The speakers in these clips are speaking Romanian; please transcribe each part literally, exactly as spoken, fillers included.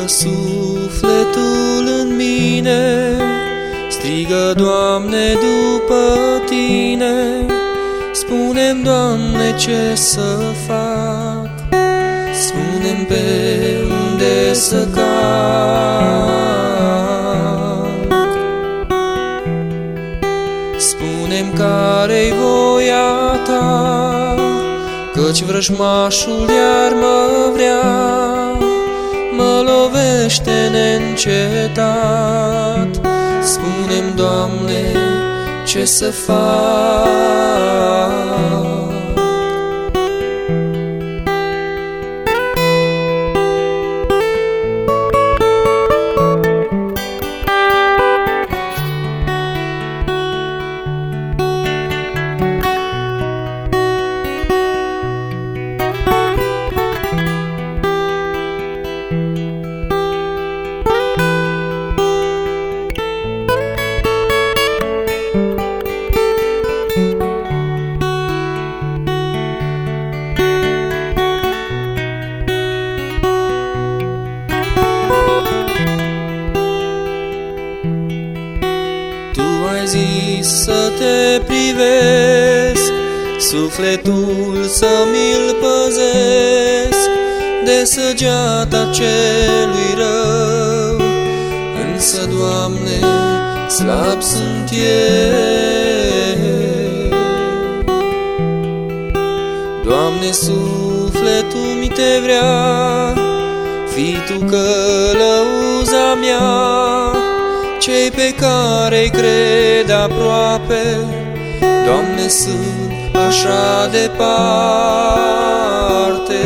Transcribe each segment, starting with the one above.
sufletul în mine, strigă, Doamne, după Tine. Spune-mi, Doamne, ce să fac, spune-mi pe unde să cac. Spune-mi care-i voia Ta, căci vrăjmașul iar mă vrea, mă lovește neîncetat. Spune-mi, Doamne, ce să fac. Zis să te privesc, sufletul să mi-l păzesc de săgeata celui rău. Însă, Doamne, slab sunt eu. Doamne, sufletul mi te vrea, fii Tu călăuza mea. Cei pe care-i cred aproape, Doamne, sunt așa departe.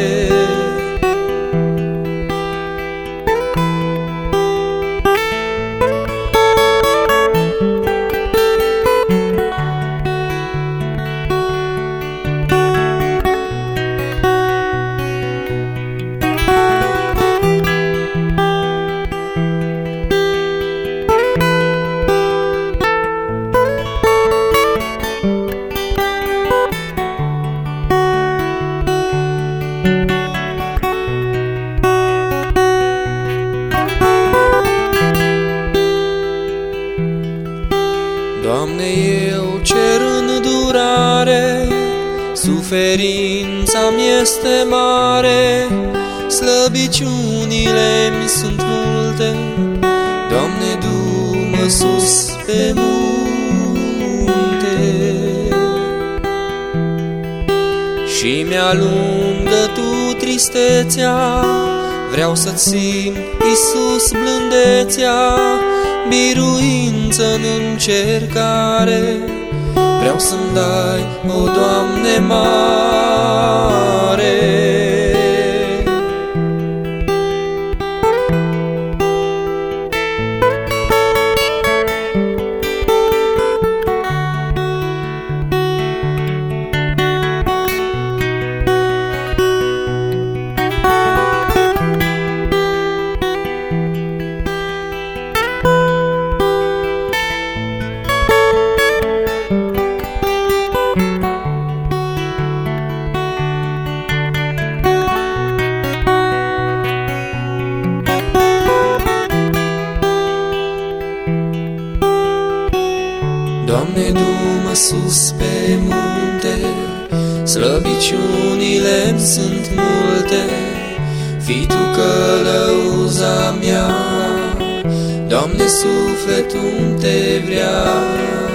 Doamne, eu cer îndurare, suferința mi-este mare, slăbiciunile-mi sunt multe. Doamne, du-mă sus pe munte și mi-alungă Tu tristețea. Vreau să-ți simt, Iisus, blândețea, biruință în încercare. Vreau să-mi dai, o Doamne mare. Doamne, du-mă sus pe munte, slăbiciunile-mi sunt multe. Fii Tu călăuza mea, Doamne, sufletul te vrea.